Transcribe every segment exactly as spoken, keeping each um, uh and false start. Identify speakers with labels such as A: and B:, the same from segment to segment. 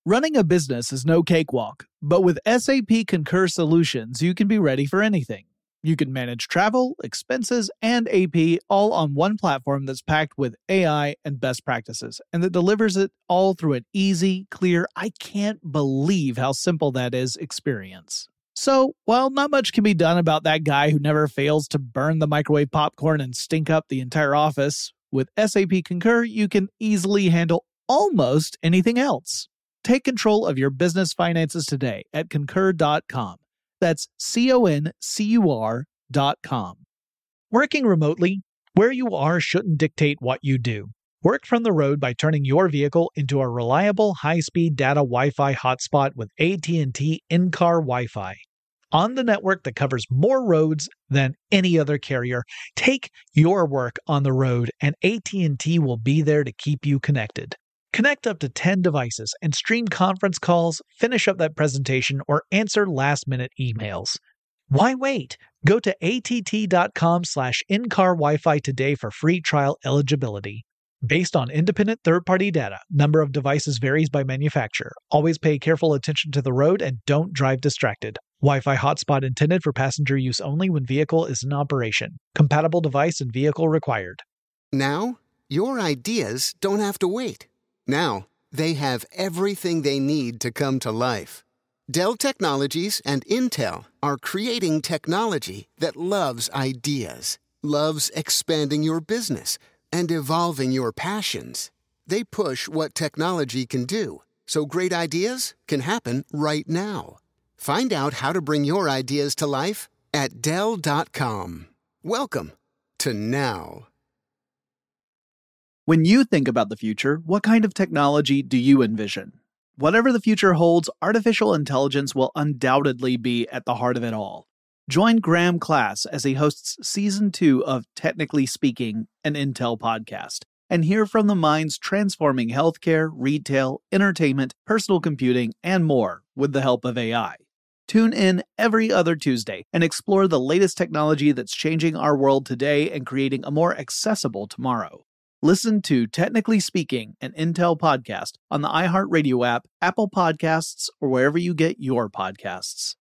A: Running a business is no cakewalk, but with S A P Concur Solutions, you can be ready for anything. You can manage travel, expenses, and A P all on one platform that's packed with A I and best practices, and that delivers it all through an easy, clear, I can't believe how simple that is experience. So, while not much can be done about that guy who never fails to burn the microwave popcorn and stink up the entire office, with S A P Concur, you can easily handle almost anything else. Take control of your business finances today at concur dot com. That's C O N C U R dot com. Working remotely, where you are shouldn't dictate what you do. Work from the road by turning your vehicle into a reliable high-speed data Wi-Fi hotspot with A T and T in-car Wi-Fi. On the network that covers more roads than any other carrier, take your work on the road and A T and T will be there to keep you connected. Connect up to ten devices and stream conference calls, finish up that presentation, or answer last-minute emails. Why wait? Go to A T T dot com slash in-car Wi-Fi today for free trial eligibility. Based on independent third-party data, number of devices varies by manufacturer. Always pay careful attention to the road and don't drive distracted. Wi-Fi hotspot intended for passenger use only when vehicle is in operation. Compatible device and vehicle required.
B: Now, your ideas don't have to wait. Now, they have everything they need to come to life. Dell Technologies and Intel are creating technology that loves ideas, loves expanding your business, and evolving your passions. They push what technology can do, so great ideas can happen right now. Find out how to bring your ideas to life at Dell dot com. Welcome to now.
A: When you think about the future, what kind of technology do you envision? Whatever the future holds, artificial intelligence will undoubtedly be at the heart of it all. Join Graham Class as he hosts Season two of Technically Speaking, an Intel podcast, and hear from the minds transforming healthcare, retail, entertainment, personal computing, and more with the help of A I. Tune in every other Tuesday and explore the latest technology that's changing our world today and creating a more accessible tomorrow. Listen to Technically Speaking, an Intel podcast on the iHeartRadio app, Apple Podcasts, or wherever you get your podcasts.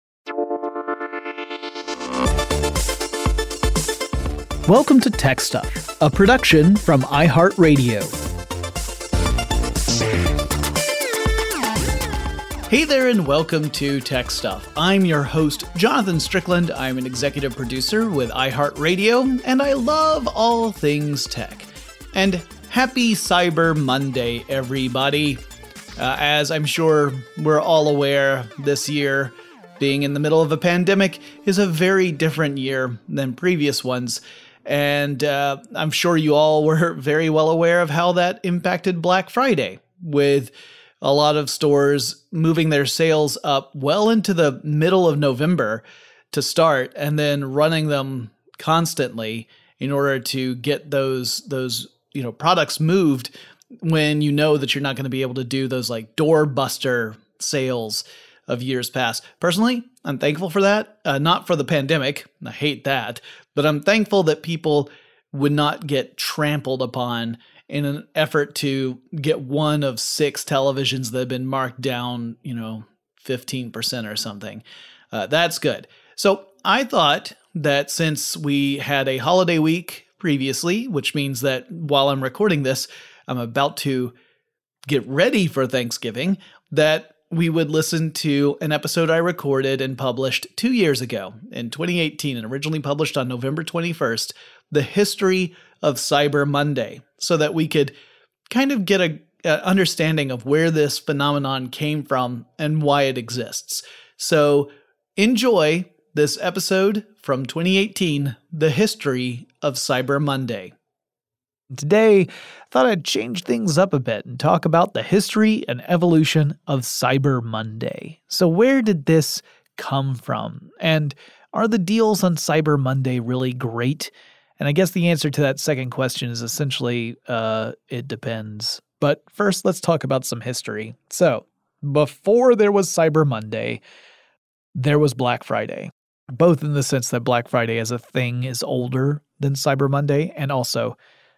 A: Welcome to Tech Stuff, a production from iHeartRadio. Hey there and welcome to Tech Stuff. I'm your host, Jonathan Strickland. I'm an executive producer with iHeartRadio, and I love all things tech. And happy Cyber Monday, everybody. Uh, as I'm sure we're all aware, this year, being in the middle of a pandemic, is a very different year than previous ones. And uh, I'm sure you all were very well aware of how that impacted Black Friday, with a lot of stores moving their sales up well into the middle of November to start, and then running them constantly in order to get those those you know, products moved when you know that you're not going to be able to do those like doorbuster sales of years past. Personally, I'm thankful for that. Uh, not for the pandemic. I hate that. But I'm thankful that people would not get trampled upon in an effort to get one of six televisions that have been marked down, you know, fifteen percent or something. Uh, that's good. So I thought that since we had a holiday week previously, which means that while I'm recording this, I'm about to get ready for Thanksgiving, that we would listen to an episode I recorded and published two years ago in twenty eighteen and originally published on November twenty-first, The History of Cyber Monday, so that we could kind of get a, a understanding of where this phenomenon came from and why it exists. So enjoy this episode from twenty eighteen, The History of Cyber Monday. Today, I thought I'd change things up a bit and talk about the history and evolution of Cyber Monday. So where did this come from? And are the deals on Cyber Monday really great? And I guess the answer to that second question is essentially, uh, it depends. But first, let's talk about some history. So, before there was Cyber Monday, there was Black Friday. Both in the sense that Black Friday as a thing is older than Cyber Monday, and also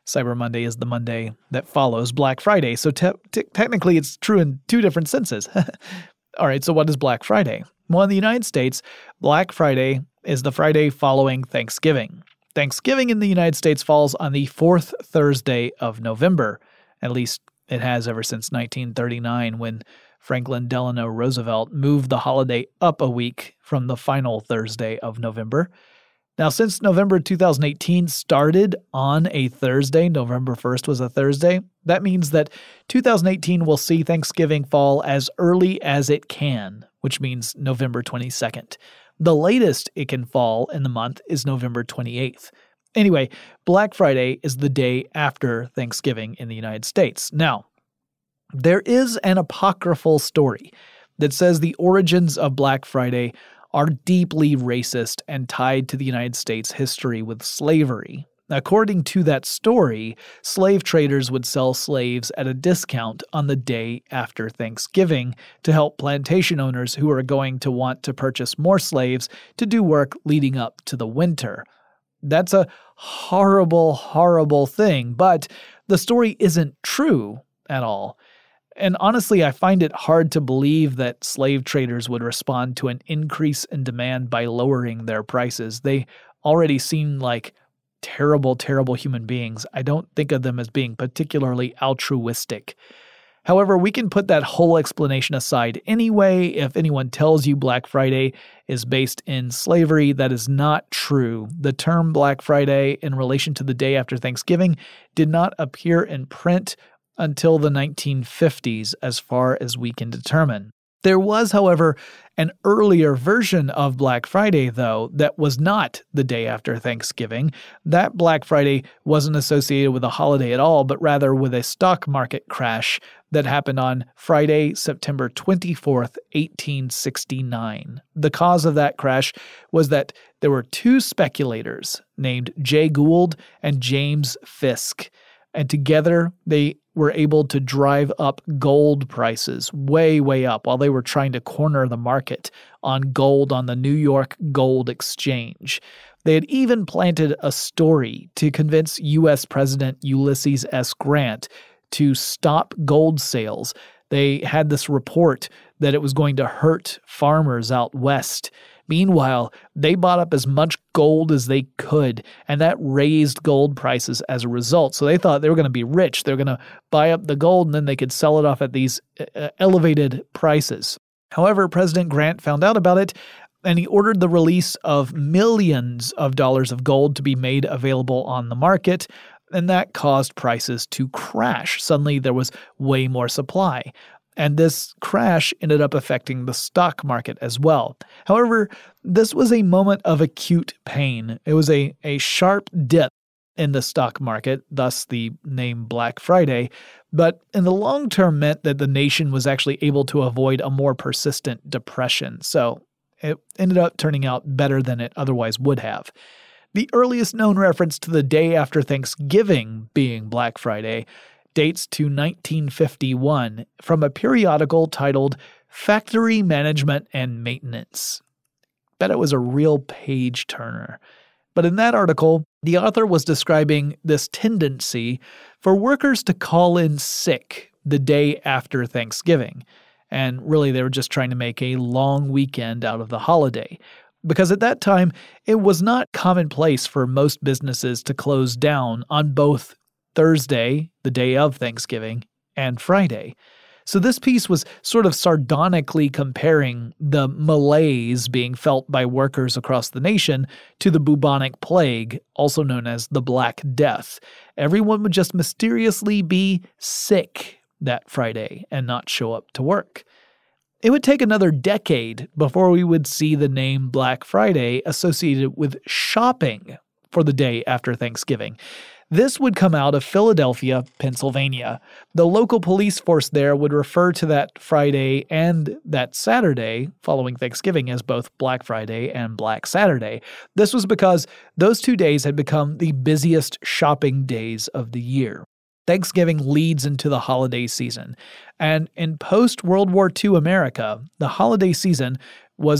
A: Cyber Monday is the Monday that follows Black Friday, so te- te- technically it's true in two different senses. All right, so what is Black Friday? Well, in the United States, Black Friday is the Friday following Thanksgiving. Thanksgiving in the United States falls on the fourth Thursday of November. At least it has ever since nineteen thirty-nine, when Franklin Delano Roosevelt moved the holiday up a week from the final Thursday of November. Now, since November two thousand eighteen started on a Thursday, November first was a Thursday, that means that two thousand eighteen will see Thanksgiving fall as early as it can, which means November twenty-second. The latest it can fall in the month is November twenty-eighth. Anyway, Black Friday is the day after Thanksgiving in the United States. Now, there is an apocryphal story that says the origins of Black Friday are deeply racist and tied to the United States history with slavery. According to that story, slave traders would sell slaves at a discount on the day after Thanksgiving to help plantation owners who are going to want to purchase more slaves to do work leading up to the winter. That's a horrible, horrible thing, but the story isn't true at all. And honestly, I find it hard to believe that slave traders would respond to an increase in demand by lowering their prices. They already seem like terrible, terrible human beings. I don't think of them as being particularly altruistic. However, we can put that whole explanation aside anyway. If anyone tells you Black Friday is based in slavery, that is not true. The term Black Friday in relation to the day after Thanksgiving did not appear in print until the nineteen fifties, as far as we can determine. There was, however, an earlier version of Black Friday, though, that was not the day after Thanksgiving. That Black Friday wasn't associated with a holiday at all, but rather with a stock market crash that happened on Friday, September twenty-fourth, eighteen sixty-nine. The cause of that crash was that there were two speculators named Jay Gould and James Fisk, and together they were able to drive up gold prices way, way up while they were trying to corner the market on gold on the New York Gold Exchange. They had even planted a story to convince U S President Ulysses S. Grant to stop gold sales. They had this report that it was going to hurt farmers out west. Meanwhile, they bought up as much gold as they could, and that raised gold prices as a result. So they thought they were going to be rich. They were going to buy up the gold, and then they could sell it off at these uh, elevated prices. However, President Grant found out about it, and he ordered the release of millions of dollars of gold to be made available on the market, and that caused prices to crash. Suddenly, there was way more supply. And this crash ended up affecting the stock market as well. However, this was a moment of acute pain. It was a, a sharp dip in the stock market, thus the name Black Friday, but in the long term meant that the nation was actually able to avoid a more persistent depression. So it ended up turning out better than it otherwise would have. The earliest known reference to the day after Thanksgiving being Black Friday dates to nineteen fifty-one from a periodical titled Factory Management and Maintenance. Bet it was a real page turner. But in that article, the author was describing this tendency for workers to call in sick the day after Thanksgiving. And really, they were just trying to make a long weekend out of the holiday. Because at that time, it was not commonplace for most businesses to close down on both Thursday, the day of Thanksgiving, and Friday. So this piece was sort of sardonically comparing the malaise being felt by workers across the nation to the bubonic plague, also known as the Black Death. Everyone would just mysteriously be sick that Friday and not show up to work. It would take another decade before we would see the name Black Friday associated with shopping for the day after Thanksgiving. This would come out of Philadelphia, Pennsylvania. The local police force there would refer to that Friday and that Saturday following Thanksgiving as both Black Friday and Black Saturday. This was because those two days had become the busiest shopping days of the year. Thanksgiving leads into the holiday season, and in post-World War Two America, the holiday season was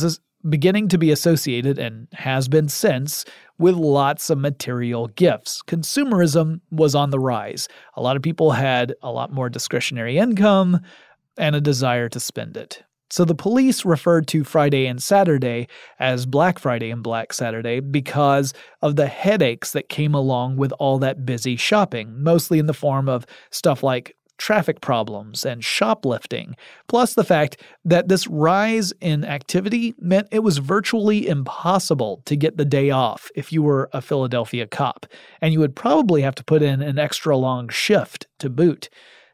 A: beginning to be associated, and has been since, with lots of material gifts. Consumerism was on the rise. A lot of people had a lot more discretionary income and a desire to spend it. So the police referred to Friday and Saturday as Black Friday and Black Saturday because of the headaches that came along with all that busy shopping, mostly in the form of stuff like traffic problems and shoplifting, plus the fact that this rise in activity meant it was virtually impossible to get the day off if you were a Philadelphia cop, and you would probably have to put in an extra long shift to boot.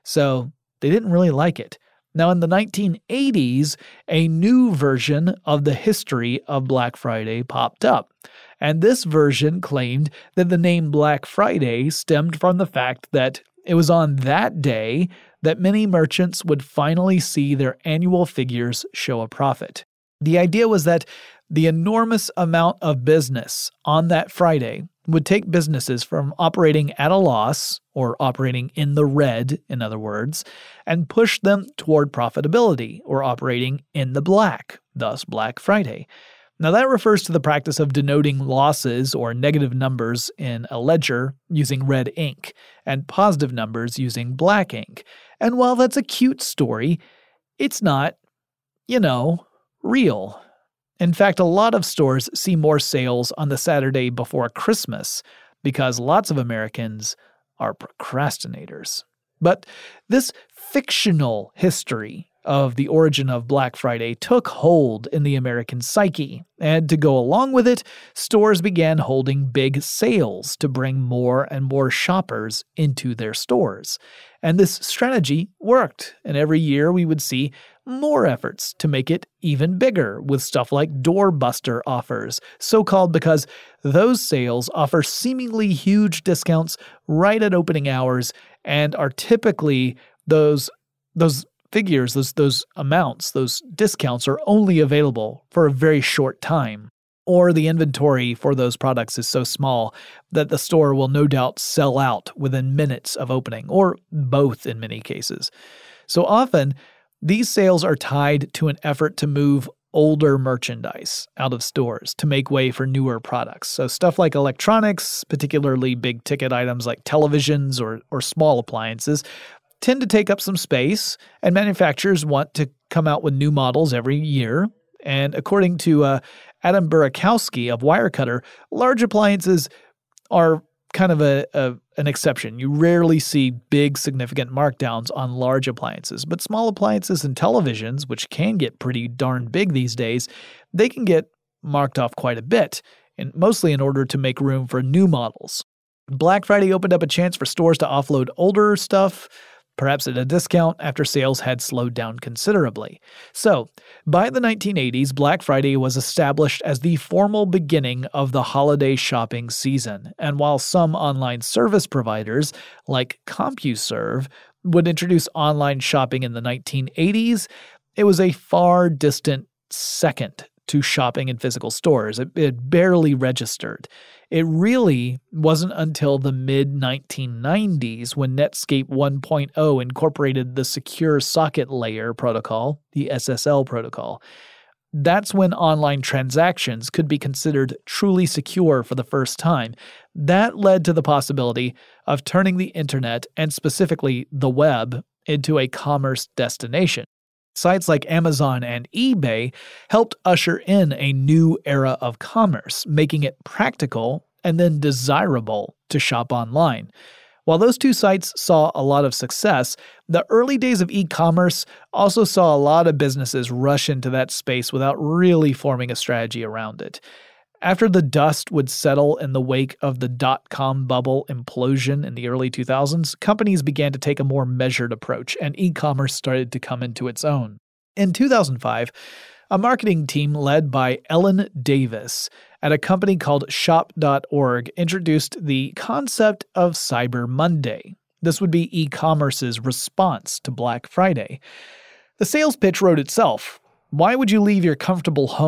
A: So they didn't really like it. Now, in the nineteen eighties, a new version of the history of Black Friday popped up, and this version claimed that the name Black Friday stemmed from the fact that it was on that day that many merchants would finally see their annual figures show a profit. The idea was that the enormous amount of business on that Friday would take businesses from operating at a loss, or operating in the red, in other words, and push them toward profitability, or operating in the black, thus Black Friday. Now that refers to the practice of denoting losses or negative numbers in a ledger using red ink, and positive numbers using black ink. And while that's a cute story, it's not, you know, real. In fact, a lot of stores see more sales on the Saturday before Christmas because lots of Americans are procrastinators. But this fictional history of the origin of Black Friday took hold in the American psyche, and to go along with it, stores began holding big sales to bring more and more shoppers into their stores. And this strategy worked, and every year we would see more efforts to make it even bigger with stuff like doorbuster offers, so-called because those sales offer seemingly huge discounts right at opening hours and are typically those those figures, those those amounts, those discounts are only available for a very short time. Or the inventory for those products is so small that the store will no doubt sell out within minutes of opening, or both in many cases. So often, these sales are tied to an effort to move older merchandise out of stores to make way for newer products. So stuff like electronics, particularly big-ticket items like televisions or, or small appliances, tend to take up some space, and manufacturers want to come out with new models every year. And according to uh, Adam Burakowski of Wirecutter, large appliances are kind of a, a an exception. You rarely see big, significant markdowns on large appliances. But small appliances and televisions, which can get pretty darn big these days, they can get marked off quite a bit, and mostly in order to make room for new models. Black Friday opened up a chance for stores to offload older stuff, perhaps at a discount after sales had slowed down considerably. So, by the nineteen eighties, Black Friday was established as the formal beginning of the holiday shopping season, and while some online service providers, like CompuServe, would introduce online shopping in the nineteen eighties, it was a far distant second to shopping in physical stores. It, it barely registered. It really wasn't until the mid nineteen nineties when Netscape one point oh incorporated the Secure Socket Layer protocol, the S S L protocol. That's when online transactions could be considered truly secure for the first time. That led to the possibility of turning the internet, and specifically the web, into a commerce destination. Sites like Amazon and eBay helped usher in a new era of commerce, making it practical and then desirable to shop online. While those two sites saw a lot of success, the early days of e-commerce also saw a lot of businesses rush into that space without really forming a strategy around it. After the dust would settle in the wake of the dot-com bubble implosion in the early two thousands, companies began to take a more measured approach, and e-commerce started to come into its own. In two thousand five, a marketing team led by Ellen Davis at a company called shop dot org introduced the concept of Cyber Monday. This would be e-commerce's response to Black Friday. The sales pitch wrote itself. Why would you leave your comfortable home,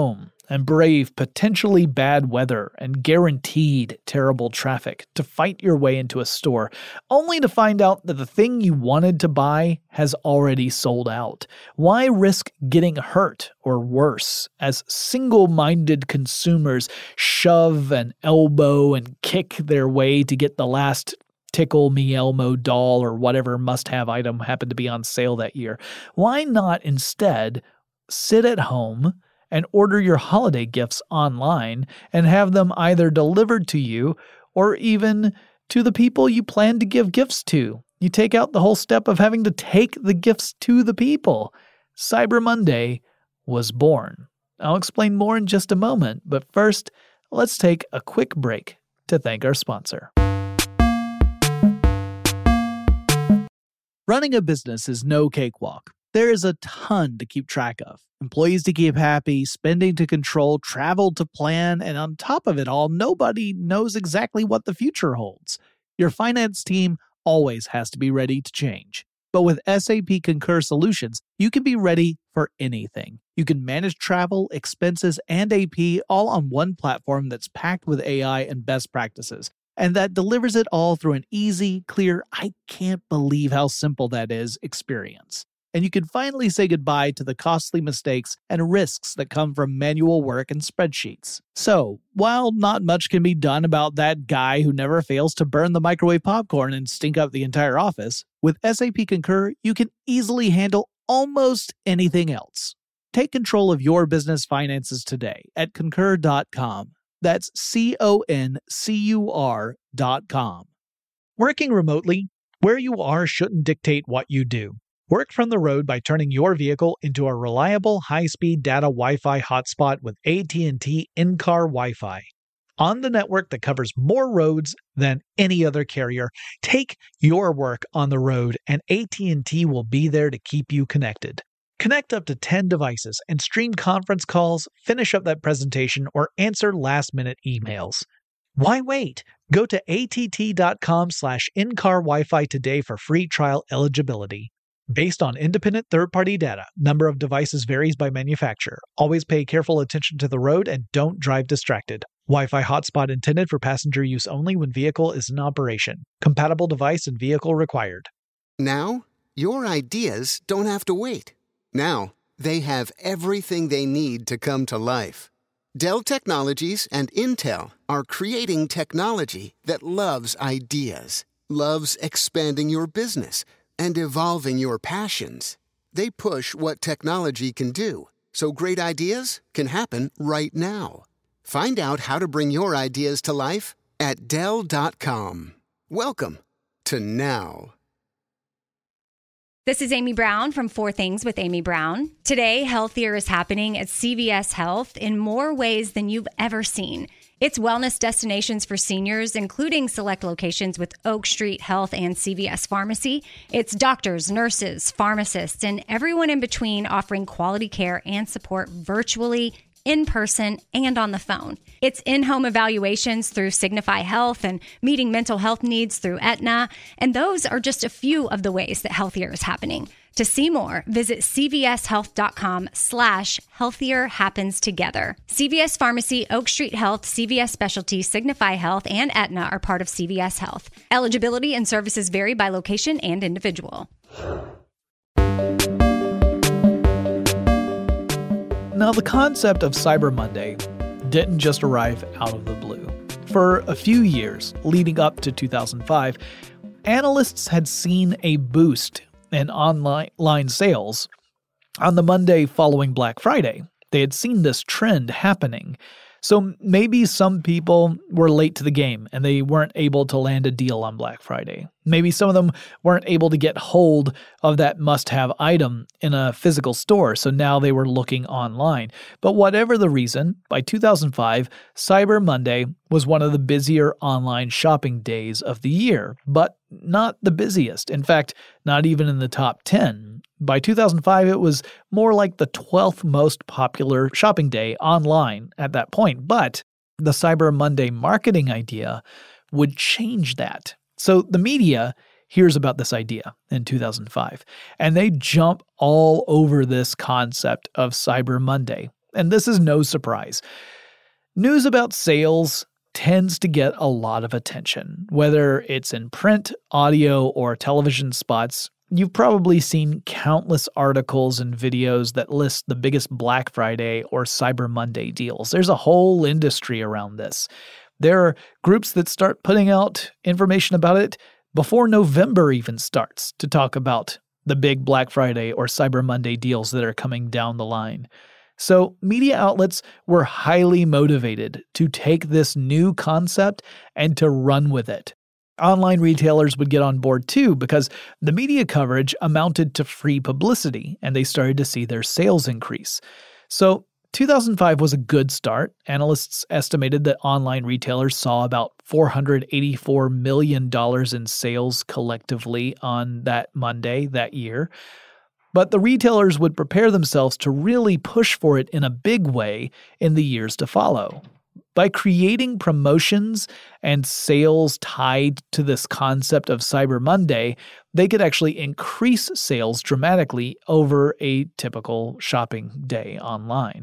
A: and brave potentially bad weather and guaranteed terrible traffic to fight your way into a store, only to find out that the thing you wanted to buy has already sold out? Why risk getting hurt or worse as single-minded consumers shove and elbow and kick their way to get the last Tickle Me Elmo doll or whatever must-have item happened to be on sale that year? Why not instead sit at home and order your holiday gifts online and have them either delivered to you or even to the people you plan to give gifts to? You take out the whole step of having to take the gifts to the people. Cyber Monday was born. I'll explain more in just a moment, but first, let's take a quick break to thank our sponsor. Running a business is no cakewalk. There is a ton to keep track of. Employees to keep happy, spending to control, travel to plan, and on top of it all, nobody knows exactly what the future holds. Your finance team always has to be ready to change. But with S A P Concur Solutions, you can be ready for anything. You can manage travel, expenses, and A P all on one platform that's packed with A I and best practices, and that delivers it all through an easy, clear, I can't believe how simple that is experience. And you can finally say goodbye to the costly mistakes and risks that come from manual work and spreadsheets. So, while not much can be done about that guy who never fails to burn the microwave popcorn and stink up the entire office, with S A P Concur, you can easily handle almost anything else. Take control of your business finances today at concur dot com. That's C O N C U R dot com. Working remotely, where you are shouldn't dictate what you do. Work from the road by turning your vehicle into a reliable high-speed data Wi-Fi hotspot with A T and T in-car Wi-Fi. On the network that covers more roads than any other carrier, take your work on the road and A T and T will be there to keep you connected. Connect up to ten devices and stream conference calls, finish up that presentation, or answer last-minute emails. Why wait? Go to A T T dot com slash in-car Wi-Fi today for free trial eligibility. Based on independent third-party data, number of devices varies by manufacturer. Always pay careful attention to the road and don't drive distracted. Wi-Fi hotspot intended for passenger use only when vehicle is in operation. Compatible device and vehicle required.
B: Now, your ideas don't have to wait. Now, they have everything they need to come to life. Dell Technologies and Intel are creating technology that loves ideas, loves expanding your business, and evolving your passions. They push what technology can do, so great ideas can happen right now. Find out how to bring your ideas to life at Dell dot com. Welcome to now.
C: This is Amy Brown from Four Things with Amy Brown. Today, healthier is happening at C V S Health in more ways than you've ever seen. It's wellness destinations for seniors, including select locations with Oak Street Health and C V S Pharmacy. It's doctors, nurses, pharmacists, and everyone in between offering quality care and support virtually, in person, and on the phone. It's in-home evaluations through Signify Health and meeting mental health needs through Aetna. And those are just a few of the ways that healthier is happening. To see more, visit cvshealth.com slash healthier happens together. C V S Pharmacy, Oak Street Health, C V S Specialty, Signify Health, and Aetna are part of C V S Health. Eligibility and services vary by location and individual.
A: Now, the concept of Cyber Monday didn't just arrive out of the blue. For a few years leading up to two thousand five, analysts had seen a boost in online sales on the Monday following Black Friday. They had seen this trend happening. So maybe some people were late to the game and they weren't able to land a deal on Black Friday. Maybe some of them weren't able to get hold of that must-have item in a physical store, so now they were looking online. But whatever the reason, by two thousand five, Cyber Monday was one of the busier online shopping days of the year, but not the busiest. In fact, not even in the top ten. By two thousand five, it was more like the twelfth most popular shopping day online at that point. But the Cyber Monday marketing idea would change that. So the media hears about this idea in two thousand five, and they jump all over this concept of Cyber Monday. And this is no surprise. News about sales tends to get a lot of attention, whether it's in print, audio, or television spots. You've probably seen countless articles and videos that list the biggest Black Friday or Cyber Monday deals. There's a whole industry around this. There are groups that start putting out information about it before November even starts to talk about the big Black Friday or Cyber Monday deals that are coming down the line. So media outlets were highly motivated to take this new concept and to run with it. Online retailers would get on board too because the media coverage amounted to free publicity and they started to see their sales increase. So two thousand five was a good start. Analysts estimated that online retailers saw about four hundred eighty-four million dollars in sales collectively on that Monday that year. But the retailers would prepare themselves to really push for it in a big way in the years to follow. By creating promotions and sales tied to this concept of Cyber Monday, they could actually increase sales dramatically over a typical shopping day online.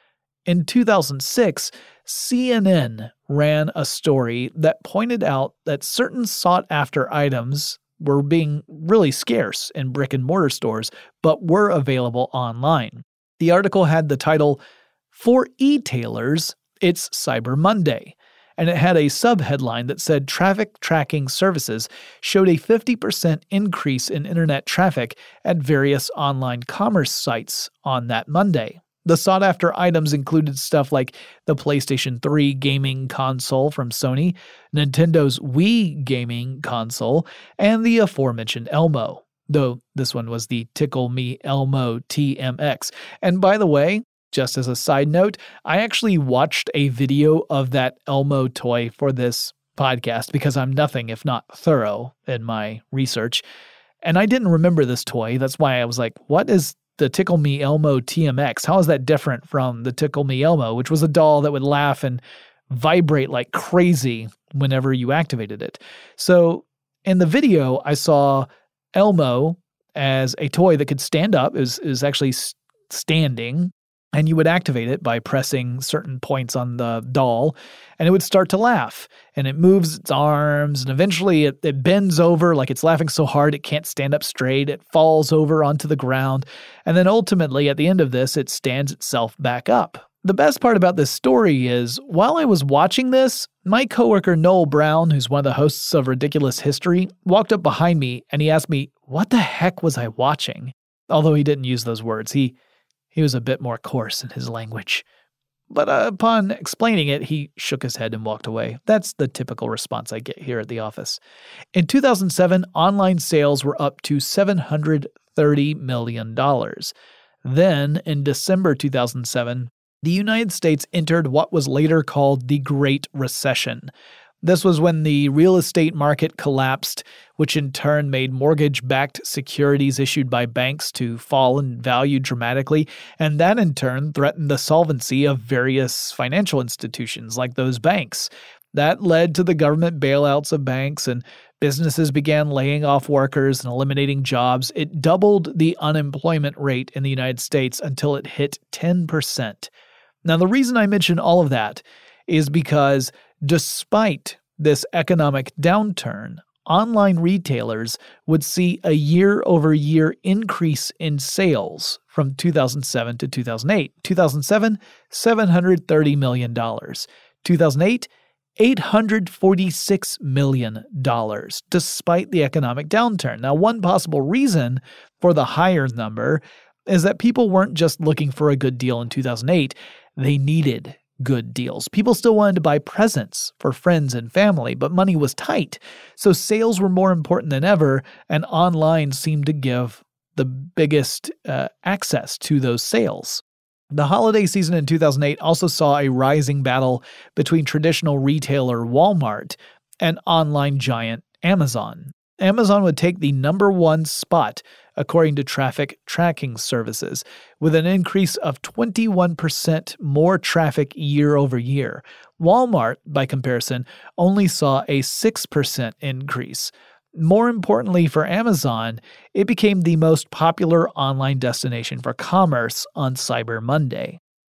A: In two thousand six, C N N ran a story that pointed out that certain sought-after items were being really scarce in brick-and-mortar stores, but were available online. The article had the title, "For E-tailers, It's Cyber Monday," and it had a subheadline that said traffic tracking services showed a fifty percent increase in internet traffic at various online commerce sites on that Monday. The sought-after items included stuff like the PlayStation three gaming console from Sony, Nintendo's Wii gaming console, and the aforementioned Elmo, though this one was the Tickle Me Elmo T M X. And by the way, just as a side note, I actually watched a video of that Elmo toy for this podcast because I'm nothing if not thorough in my research. And I didn't remember this toy. That's why I was like, what is the Tickle Me Elmo T M X? How is that different from the Tickle Me Elmo, which was a doll that would laugh and vibrate like crazy whenever you activated it? So in the video, I saw Elmo as a toy that could stand up. It was, it was actually standing. And you would activate it by pressing certain points on the doll, and it would start to laugh. And it moves its arms, and eventually it, it bends over like it's laughing so hard it can't stand up straight. It falls over onto the ground. And then ultimately, at the end of this, it stands itself back up. The best part about this story is, while I was watching this, my coworker Noel Brown, who's one of the hosts of Ridiculous History, walked up behind me, and he asked me, what the heck was I watching? Although he didn't use those words. He... He was a bit more coarse in his language. But uh, upon explaining it, he shook his head and walked away. That's the typical response I get here at the office. In two thousand seven, online sales were up to seven hundred thirty million dollars. Then, in December two thousand seven, the United States entered what was later called the Great Recession. This was when the real estate market collapsed, which in turn made mortgage-backed securities issued by banks to fall in value dramatically, and that in turn threatened the solvency of various financial institutions like those banks. That led to the government bailouts of banks, and businesses began laying off workers and eliminating jobs. It doubled the unemployment rate in the United States until it hit ten percent. Now, the reason I mention all of that is because despite this economic downturn, online retailers would see a year-over-year increase in sales from two thousand seven to two thousand eight. two thousand seven, seven hundred thirty million dollars. two thousand eight, eight hundred forty-six million dollars, despite the economic downturn. Now, one possible reason for the higher number is that people weren't just looking for a good deal in two thousand eight, they needed good deals. People still wanted to buy presents for friends and family, but money was tight. So sales were more important than ever, and online seemed to give the biggest uh, access to those sales. The holiday season in two thousand eight also saw a rising battle between traditional retailer Walmart and online giant Amazon. Amazon would take the number one spot according to traffic tracking services, with an increase of twenty-one percent more traffic year over year. Walmart, by comparison, only saw a six percent increase. More importantly for Amazon, it became the most popular online destination for commerce on Cyber Monday.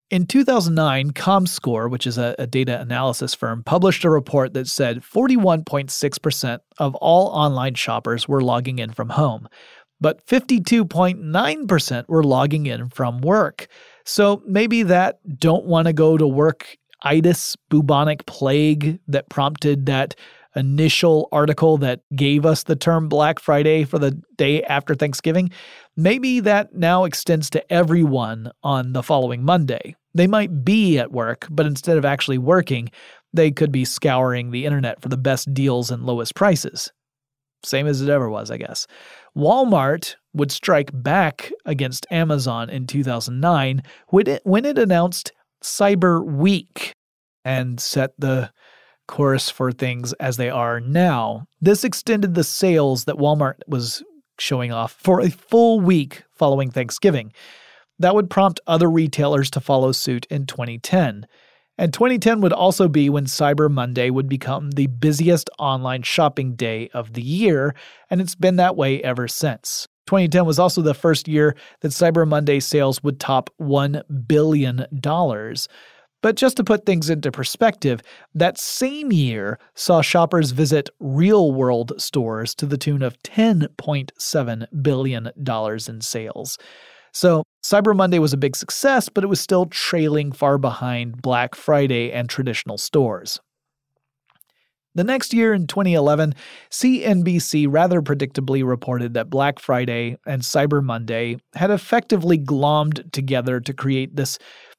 A: In two thousand nine, Comscore, which is a, a data analysis firm, published a report that said forty-one point six percent of all online shoppers were logging in from home, but fifty-two point nine percent were logging in from work. So maybe that don't want to go to work itis, bubonic plague that prompted that initial article that gave us the term Black Friday for the day after Thanksgiving, maybe that now extends to everyone on the following Monday. They might be at work, but instead of actually working, they could be scouring the internet for the best deals and lowest prices. Same as it ever was, I guess. Walmart would strike back against Amazon in two thousand nine when it, when it announced Cyber Week and set the course for things as they are now. This extended the sales that Walmart was showing off for a full week following Thanksgiving. That would prompt other retailers to follow suit in twenty ten. And twenty ten would also be when Cyber Monday would become the busiest online shopping day of the year, and it's been that way ever since. twenty ten was also the first year that Cyber Monday sales would top one billion dollars. But just to put things into perspective, that same year saw shoppers visit real-world stores to the tune of ten point seven billion dollars in sales. So Cyber Monday was a big success, but it was still trailing far behind Black Friday and traditional stores. The next year, in twenty eleven, C N B C rather predictably reported that Black Friday and Cyber Monday had effectively glommed together to create this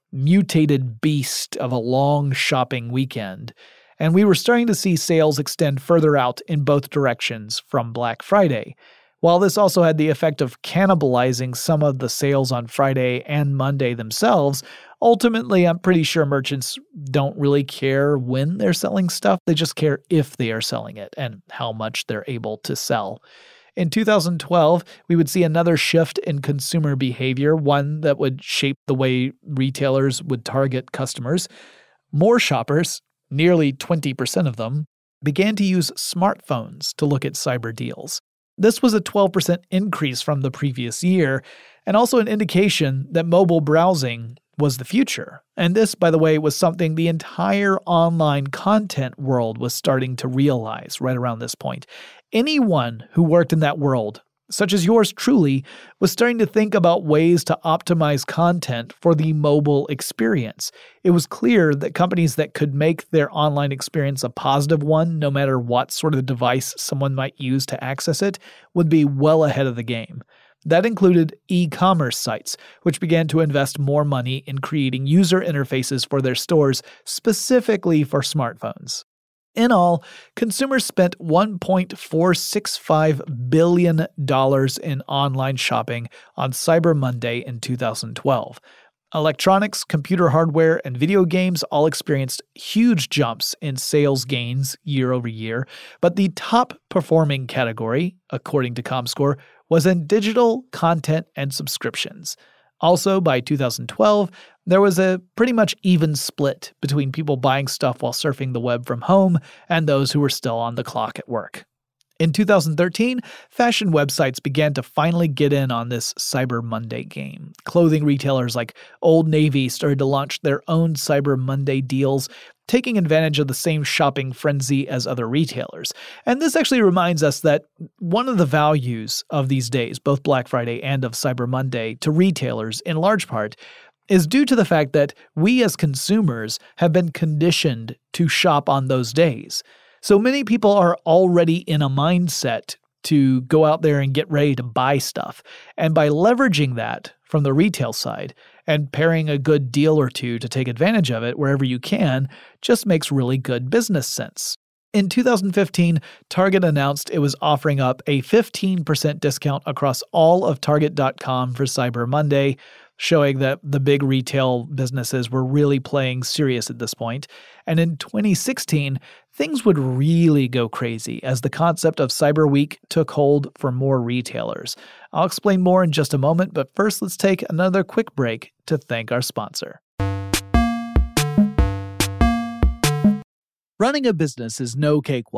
A: mutated beast of a long shopping weekend, and we were starting to see sales extend further out in both directions from Black Friday. While this also had the effect of cannibalizing some of the sales on Friday and Monday themselves, ultimately I'm pretty sure merchants don't really care when they're selling stuff, they just care if they are selling it and how much they're able to sell. In two thousand twelve, we would see another shift in consumer behavior, one that would shape the way retailers would target customers. More shoppers, nearly twenty percent of them, began to use smartphones to look at cyber deals. This was a twelve percent increase from the previous year, and also an indication that mobile browsing was the future. And this, by the way, was something the entire online content world was starting to realize right around this point. Anyone who worked in that world, such as yours truly, was starting to think about ways to optimize content for the mobile experience. It was clear that companies that could make their online experience a positive one, no matter what sort of device someone might use to access it, would be well ahead of the game. That included e-commerce sites, which began to invest more money in creating user interfaces for their stores specifically for smartphones. In all, consumers spent one point four six five billion dollars in online shopping on Cyber Monday in two thousand twelve. Electronics, computer hardware, and video games all experienced huge jumps in sales gains year over year, but the top performing category, according to Comscore, was in digital content and subscriptions. Also, by two thousand twelve, there was a pretty much even split between people buying stuff while surfing the web from home and those who were still on the clock at work. In two thousand thirteen, fashion websites began to finally get in on this Cyber Monday game. Clothing retailers like Old Navy started to launch their own Cyber Monday deals, taking advantage of the same shopping frenzy as other retailers. And this actually reminds us that one of the values of these days, both Black Friday and of Cyber Monday, to retailers in large part, is due to the fact that we as consumers have been conditioned to shop on those days. So many people are already in a mindset to go out there and get ready to buy stuff. And by leveraging that from the retail side and pairing a good deal or two to take advantage of it wherever you can, just makes really good business sense. In two thousand fifteen, Target announced it was offering up a fifteen percent discount across all of Target dot com for Cyber Monday, showing that the big retail businesses were really playing serious at this point. And in twenty sixteen, things would really go crazy as the concept of Cyber Week took hold for more retailers. I'll explain more in just a moment, but first let's take another quick break to thank our sponsor. Running a business is no cakewalk.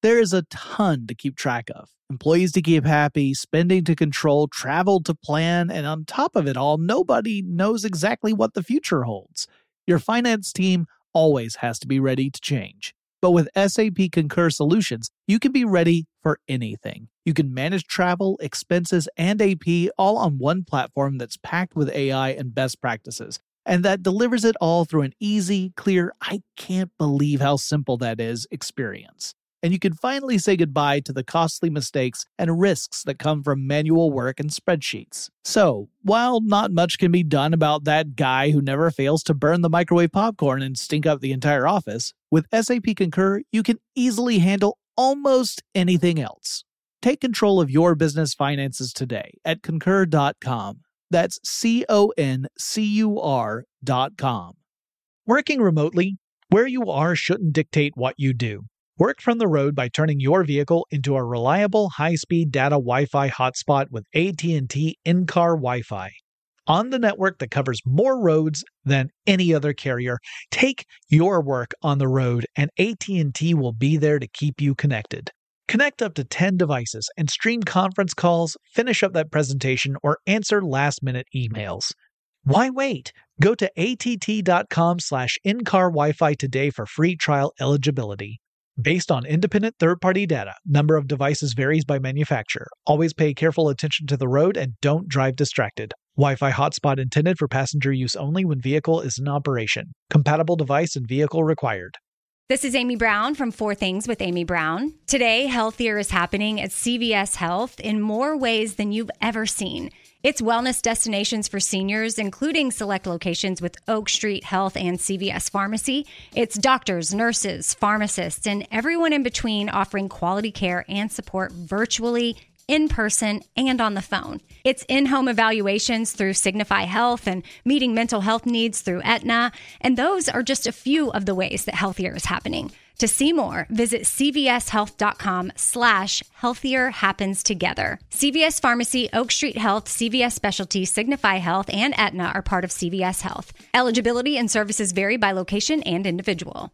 A: There is a ton to keep track of. Employees to keep happy, spending to control, travel to plan, and on top of it all, nobody knows exactly what the future holds. Your finance team always has to be ready to change. But with S A P Concur Solutions, you can be ready for anything. You can manage travel, expenses, and A P all on one platform that's packed with A I and best practices, and that delivers it all through an easy, clear, I can't believe how simple that is experience. And you can finally say goodbye to the costly mistakes and risks that come from manual work and spreadsheets. So, while not much can be done about that guy who never fails to burn the microwave popcorn and stink up the entire office, with S A P Concur, you can easily handle almost anything else. Take control of your business finances today at concur dot com. That's C O N C U R dot com. Working remotely, where you are shouldn't dictate what you do. Work from the road by turning your vehicle into a reliable high-speed data Wi-Fi hotspot with A T and T in-car Wi-Fi. On the network that covers more roads than any other carrier, take your work on the road and A T and T will be there to keep you connected. Connect up to ten devices and stream conference calls, finish up that presentation, or answer last-minute emails. Why wait? Go to A T T dot com slash in-car Wi-Fi today for free trial eligibility. Based on independent third-party data, number of devices varies by manufacturer. Always pay careful attention to the road and don't drive distracted. Wi-Fi hotspot intended for passenger use only when vehicle is in operation. Compatible device and vehicle required.
C: This is Amy Brown from Four Things with Amy Brown. Today, healthier is happening at C V S Health in more ways than you've ever seen. It's wellness destinations for seniors, including select locations with Oak Street Health and C V S Pharmacy. It's doctors, nurses, pharmacists, and everyone in between offering quality care and support virtually, in person, and on the phone. It's in-home evaluations through Signify Health and meeting mental health needs through Aetna. And those are just a few of the ways that healthier is happening. To see more, visit cvshealth.com slash healthier happens together. C V S Pharmacy, Oak Street Health, C V S Specialty, Signify Health, and Aetna are part of C V S Health. Eligibility and services vary by location and individual.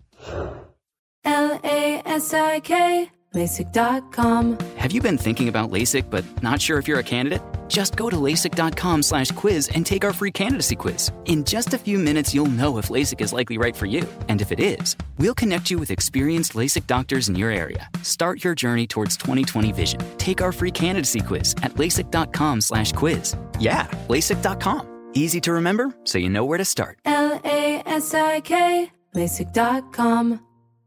D: L A S I K LASIK dot com.
E: Have you been thinking about LASIK but not sure if you're a candidate? Just go to LASIK.com slash quiz and take our free candidacy quiz. In just a few minutes, you'll know if LASIK is likely right for you. And if it is, we'll connect you with experienced LASIK doctors in your area. Start your journey towards twenty twenty vision. Take our free candidacy quiz at LASIK.com slash quiz. Yeah, LASIK dot com. Easy to remember, so you know where to start.
D: L A S I K LASIK dot com.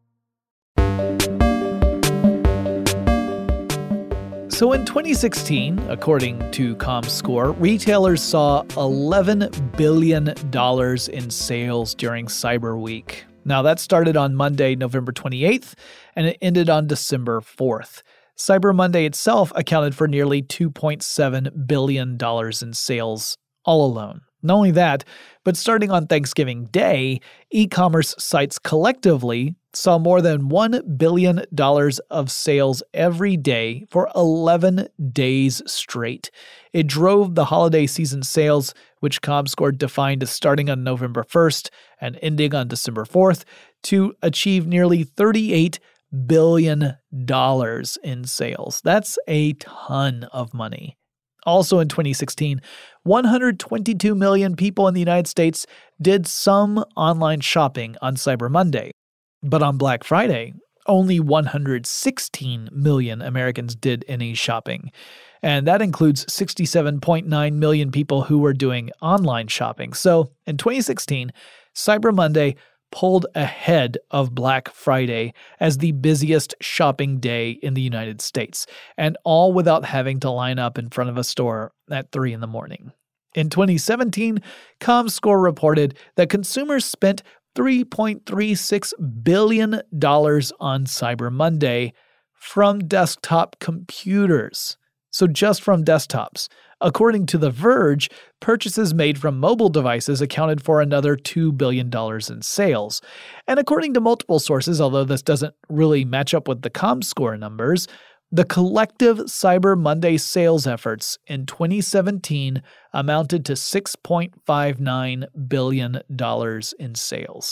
A: So in twenty sixteen, according to ComScore, retailers saw eleven billion dollars in sales during Cyber Week. Now that started on Monday, November twenty-eighth, and it ended on December fourth. Cyber Monday itself accounted for nearly two point seven billion dollars in sales all alone. Not only that, but starting on Thanksgiving Day, e-commerce sites collectively saw more than one billion dollars of sales every day for eleven days straight. It drove the holiday season sales, which ComScore defined as starting on November first and ending on December fourth, to achieve nearly thirty-eight billion dollars in sales. That's a ton of money. Also in twenty sixteen, one hundred twenty-two million people in the United States did some online shopping on Cyber Monday. But on Black Friday, only one hundred sixteen million Americans did any shopping. And that includes sixty-seven point nine million people who were doing online shopping. So in twenty sixteen, Cyber Monday pulled ahead of Black Friday as the busiest shopping day in the United States, and all without having to line up in front of a store at three in the morning. In twenty seventeen, ComScore reported that consumers spent three point three six billion dollars on Cyber Monday from desktop computers. So just from desktops. According to The Verge, purchases made from mobile devices accounted for another two billion dollars in sales. And according to multiple sources, although this doesn't really match up with the ComScore numbers, the collective Cyber Monday sales efforts in twenty seventeen amounted to six point five nine billion dollars in sales.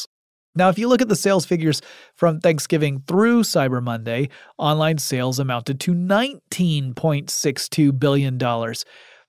A: Now, if you look at the sales figures from Thanksgiving through Cyber Monday, online sales amounted to nineteen point six two billion dollars.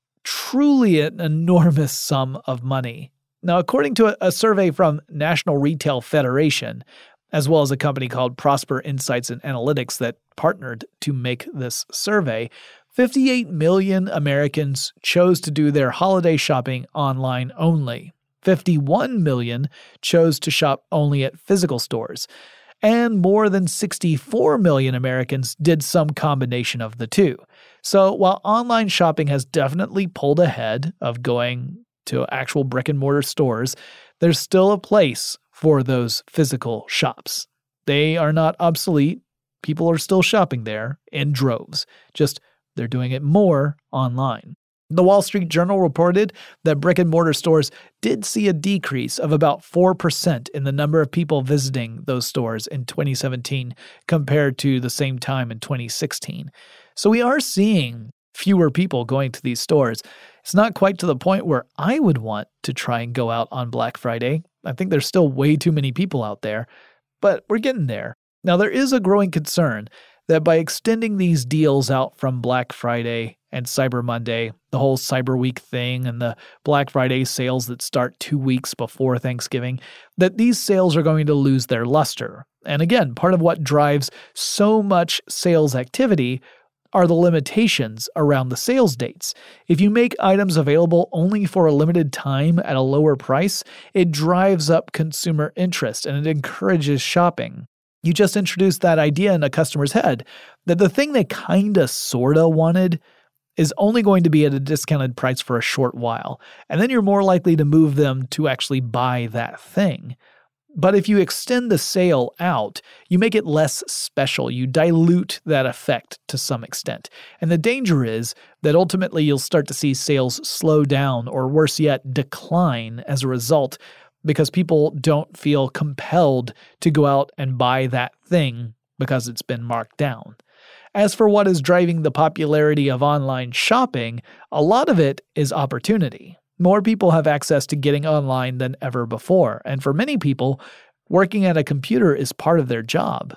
A: Truly an enormous sum of money. Now, according to a, a survey from National Retail Federation, as well as a company called Prosper Insights and Analytics that partnered to make this survey, fifty-eight million Americans chose to do their holiday shopping online only. fifty-one million chose to shop only at physical stores, and more than sixty-four million Americans did some combination of the two. So while online shopping has definitely pulled ahead of going to actual brick-and-mortar stores, there's still a place for those physical shops. They are not obsolete. People are still shopping there in droves, just they're doing it more online. The Wall Street Journal reported that brick-and-mortar stores did see a decrease of about four percent in the number of people visiting those stores in twenty seventeen compared to the same time in twenty sixteen. So we are seeing fewer people going to these stores. It's not quite to the point where I would want to try and go out on Black Friday. I think there's still way too many people out there, but we're getting there. Now, there is a growing concern that by extending these deals out from Black Friday and Cyber Monday, the whole Cyber Week thing and the Black Friday sales that start two weeks before Thanksgiving, that these sales are going to lose their luster. And again, part of what drives so much sales activity are the limitations around the sales dates. If you make items available only for a limited time at a lower price, it drives up consumer interest and it encourages shopping. You just introduced that idea in a customer's head that the thing they kinda sorta wanted is only going to be at a discounted price for a short while, and then you're more likely to move them to actually buy that thing. But if you extend the sale out, you make it less special. You dilute that effect to some extent. And the danger is that ultimately you'll start to see sales slow down or worse yet, decline as a result because people don't feel compelled to go out and buy that thing because it's been marked down. As for what is driving the popularity of online shopping, a lot of it is opportunity. More people have access to getting online than ever before, and for many people, working at a computer is part of their job.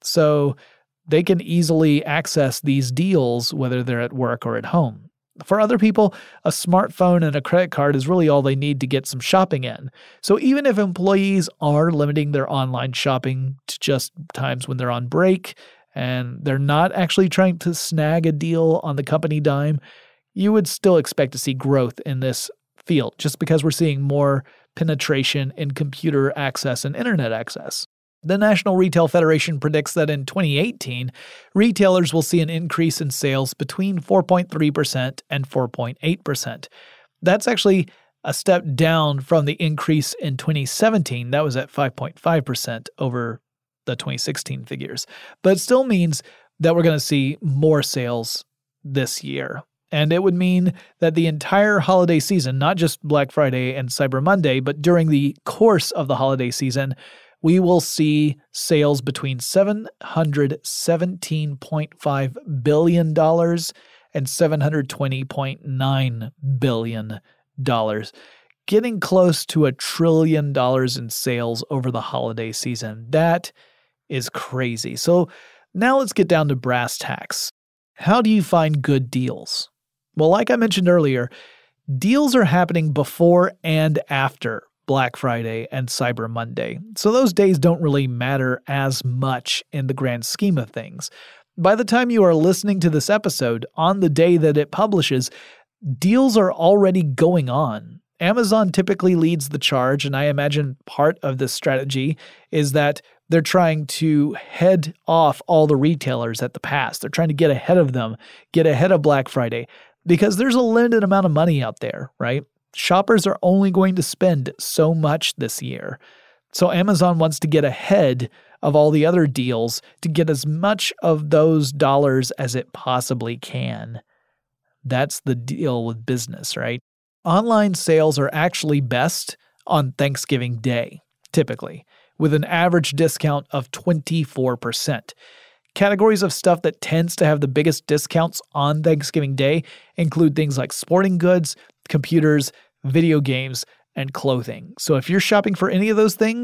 A: So they can easily access these deals whether they're at work or at home. For other people, a smartphone and a credit card is really all they need to get some shopping in. So even if employees are limiting their online shopping to just times when they're on break and they're not actually trying to snag a deal on the company dime, you would still expect to see growth in this field just because we're seeing more penetration in computer access and internet access. The National Retail Federation predicts that in twenty eighteen, retailers will see an increase in sales between four point three percent and four point eight percent. That's actually a step down from the increase in twenty seventeen. That was at five point five percent over the twenty sixteen figures. But it still means that we're going to see more sales this year. And it would mean that the entire holiday season, not just Black Friday and Cyber Monday, but during the course of the holiday season, we will see sales between seven hundred seventeen point five billion dollars and seven hundred twenty point nine billion dollars, getting close to a trillion dollars in sales over the holiday season. That is crazy. So now let's get down to brass tacks. How do you find good deals? Well, like I mentioned earlier, deals are happening before and after Black Friday and Cyber Monday, so those days don't really matter as much in the grand scheme of things. By the time you are listening to this episode, on the day that it publishes, deals are already going on. Amazon typically leads the charge, and I imagine part of this strategy is that they're trying to head off all the retailers at the pass. They're trying to get ahead of them, get ahead of Black Friday, because there's a limited amount of money out there, right? Shoppers are only going to spend so much this year. So Amazon wants to get ahead of all the other deals to get as much of those dollars as it possibly can. That's the deal with business, right? Online sales are actually best on Thanksgiving Day, typically, with an average discount of twenty-four percent. Categories of stuff that tends to have the biggest discounts on Thanksgiving Day include things like sporting goods, computers, video games, and clothing. So if you're shopping for any of those things,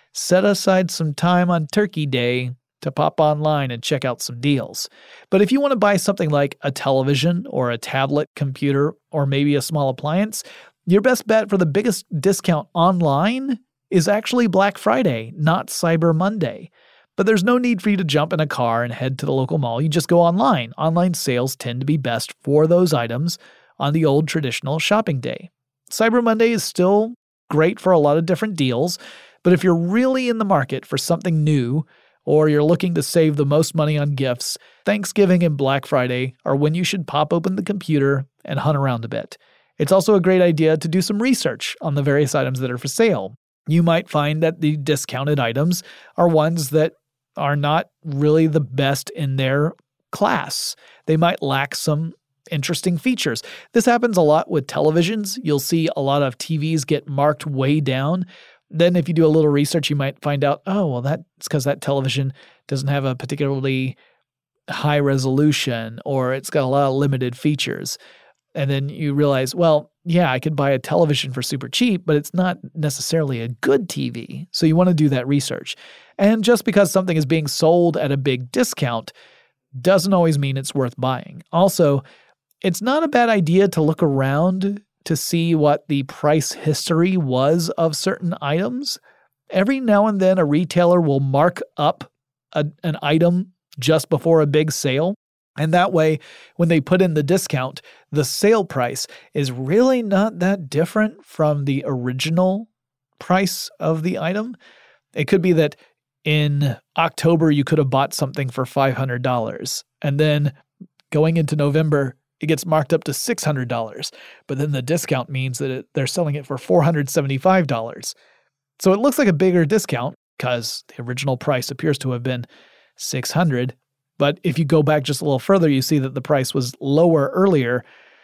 A: set aside some time on Turkey Day to pop online and check out some deals. But if you want to buy something like a television or a tablet computer or maybe a small appliance, your best bet for the biggest discount online is actually Black Friday, not Cyber Monday. But there's no need for you to jump in a car and head to the local mall. You just go online. Online sales tend to be best for those items on the old traditional shopping day. Cyber Monday is still great for a lot of different deals, but if you're really in the market for something new, or you're looking to save the most money on gifts, Thanksgiving and Black Friday are when you should pop open the computer and hunt around a bit. It's also a great idea to do some research on the various items that are for sale. You might find that the discounted items are ones that are not really the best in their class. They might lack some interesting features. This happens a lot with televisions. You'll see a lot of T Vs get marked way down. Then if you do a little research, you might find out, oh, well, that's because that television doesn't have a particularly high resolution, or it's got a lot of limited features. And then you realize, well, yeah, I could buy a television for super cheap, but it's not necessarily a good T V. So you want to do that research. And just because something is being sold at a big discount doesn't always mean it's worth buying. Also, it's not a bad idea to look around to see what the price history was of certain items. Every now and then a retailer will mark up a, an item just before a big sale. And that way, when they put in the discount, the sale price is really not that different from the original price of the item. It could be that in October, you could have bought something for five hundred dollars. And then going into November, it gets marked up to six hundred dollars. But then the discount means that it, they're selling it for four hundred seventy-five dollars. So it looks like a bigger discount because the original price appears to have been six hundred dollars. But if you go back just a little further, you see that the price was lower earlier.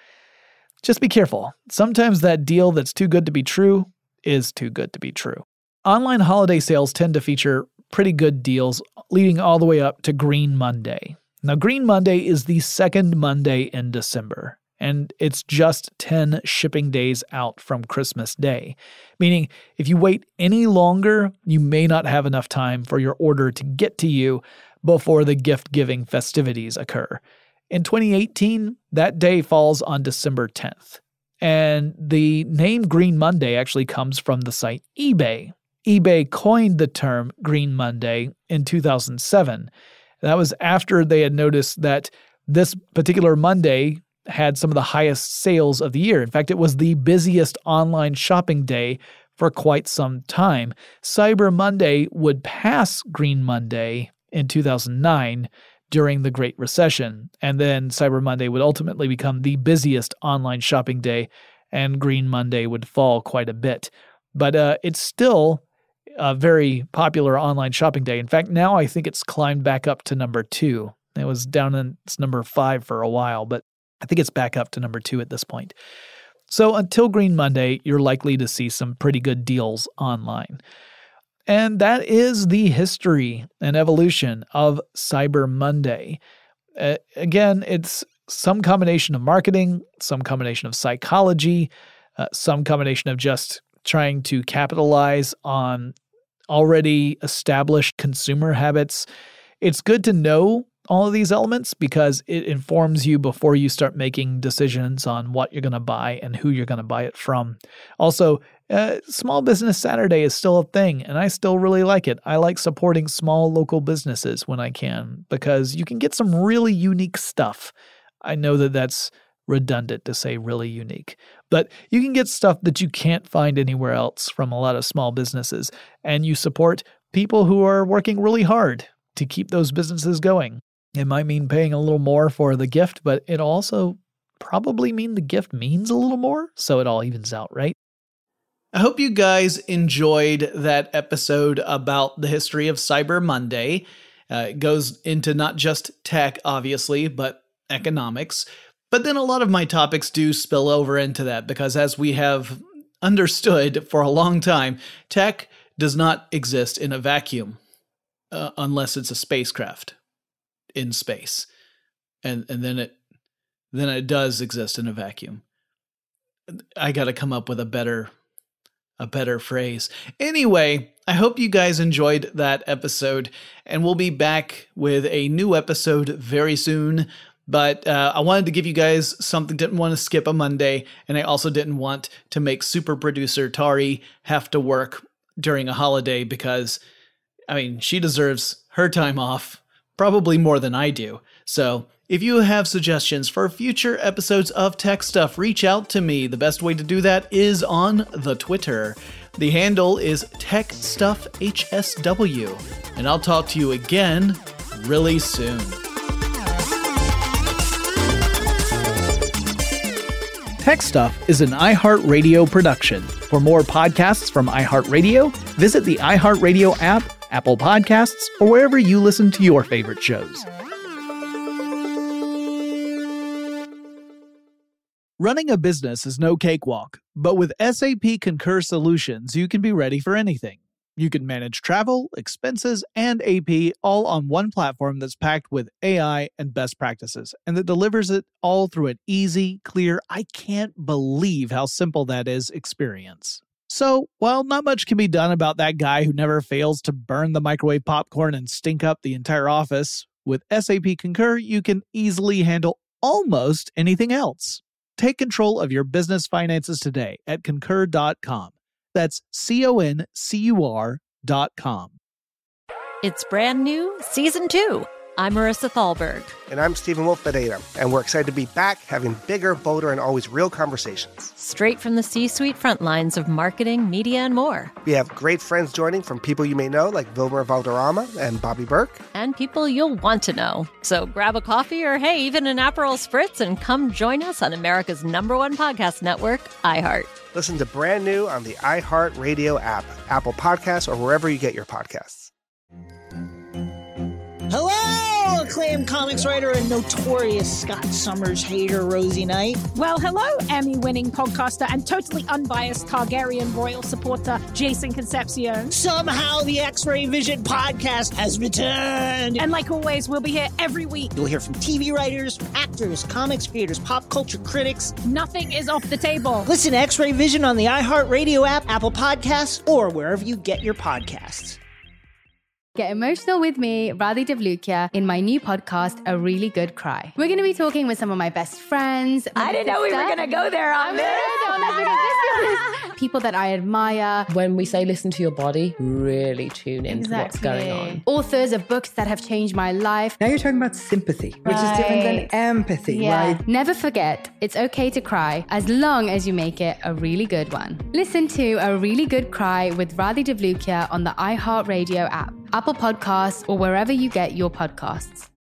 A: Just be careful. Sometimes that deal that's too good to be true is too good to be true. Online holiday sales tend to feature pretty good deals leading all the way up to Green Monday. Now, Green Monday is the second Monday in December, and it's just ten shipping days out from Christmas Day, meaning if you wait any longer, you may not have enough time for your order to get to you before the gift-giving festivities occur. In twenty eighteen, that day falls on December tenth, and the name Green Monday actually comes from the site eBay. eBay coined the term Green Monday in two thousand seven. That was after they had noticed that this particular Monday had some of the highest sales of the year. In fact, it was the busiest online shopping day for quite some time. Cyber Monday would pass Green Monday in two thousand nine during the Great Recession, and then Cyber Monday would ultimately become the busiest online shopping day, and Green Monday would fall quite a bit. But uh, it's still a very popular online shopping day. In fact, now I think it's climbed back up to number two. It was down in it's number five for a while, but I think it's back up to number two at this point. So until Green Monday, you're likely to see some pretty good deals online. And that is the history and evolution of Cyber Monday. Uh, again, it's some combination of marketing, some combination of psychology, uh, some combination of just trying to capitalize on already established consumer habits. It's good to know all of these elements because it informs you before you start making decisions on what you're going to buy and who you're going to buy it from. Also, uh, Small Business Saturday is still a thing, and I still really like it. I like supporting small local businesses when I can because you can get some really unique stuff. I know that that's redundant to say really unique, but you can get stuff that you can't find anywhere else from a lot of small businesses, and you support people who are working really hard to keep those businesses going. It might mean paying a little more for the gift, but it also probably mean the gift means a little more, so it all evens out, right?
F: I hope you guys enjoyed that episode about the history of Cyber Monday. Uh, it goes into not just tech, obviously, but economics. But then a lot of my topics do spill over into that because as we have understood for a long time, tech does not exist in a vacuum uh, unless it's a spacecraft in space. And and then it then it does exist in a vacuum. I got to come up with a better a better phrase. Anyway, I hope you guys enjoyed that episode, and we'll be back with a new episode very soon. But uh, I wanted to give you guys something, didn't want to skip a Monday, and I also didn't want to make super producer Tari have to work during a holiday because, I mean, she deserves her time off probably more than I do. So if you have suggestions for future episodes of Tech Stuff, reach out to me. The best way to do that is on the Twitter. The handle is Tech Stuff H S W, and I'll talk to you again really soon. Tech Stuff is an iHeartRadio production. For more podcasts from iHeartRadio, visit the iHeartRadio app, Apple Podcasts, or wherever you listen to your favorite shows. Running a business is no cakewalk, but with S A P Concur Solutions, you can be ready for anything. You can manage travel, expenses, and A P all on one platform that's packed with A I and best practices, and that delivers it all through an easy, clear, I can't believe how simple that is experience. So, while not much can be done about that guy who never fails to burn the microwave popcorn and stink up the entire office, with S A P Concur, you can easily handle almost anything else. Take control of your business finances today at concur dot com. That's C O N C U R dot com.
G: It's brand new, season two. I'm Marissa Thalberg.
H: And I'm Stephen Wolf Bedeta, and we're excited to be back having bigger, bolder, and always real conversations.
G: Straight from the C-suite front lines of marketing, media, and more.
H: We have great friends joining from people you may know, like Vilmer Valderrama and Bobby Burke.
G: And people you'll want to know. So grab a coffee or, hey, even an Aperol Spritz and come join us on America's number one podcast network, iHeart.
H: Listen to brand new on the iHeartRadio app, Apple Podcasts, or wherever you get your podcasts.
I: Hello, acclaimed comics writer and notorious Scott Summers hater, Rosie Knight.
J: Well, hello, Emmy-winning podcaster and totally unbiased Targaryen royal supporter, Jason Concepcion.
I: Somehow the X-Ray Vision podcast has returned.
J: And like always, we'll be here every week.
I: You'll hear from T V writers, actors, comics creators, pop culture critics.
J: Nothing is off the table.
I: Listen to X-Ray Vision on the iHeartRadio app, Apple Podcasts, or wherever you get your podcasts.
K: Get emotional with me, Radhi Devlukia, in my new podcast, A Really Good Cry. We're going to be talking with some of my best friends.
J: I didn't know we were going to go there on this.
K: People that I admire.
L: When we say listen to your body, really tune into exactly. what's going on.
K: Authors of books that have changed my life.
M: Now you're talking about sympathy, which right. is different than empathy,
K: yeah.
M: right?
K: Never forget, it's okay to cry as long as you make it a really good one. Listen to A Really Good Cry with Radhi Devlukia on the iHeartRadio app, Apple Podcasts, or wherever you get your podcasts.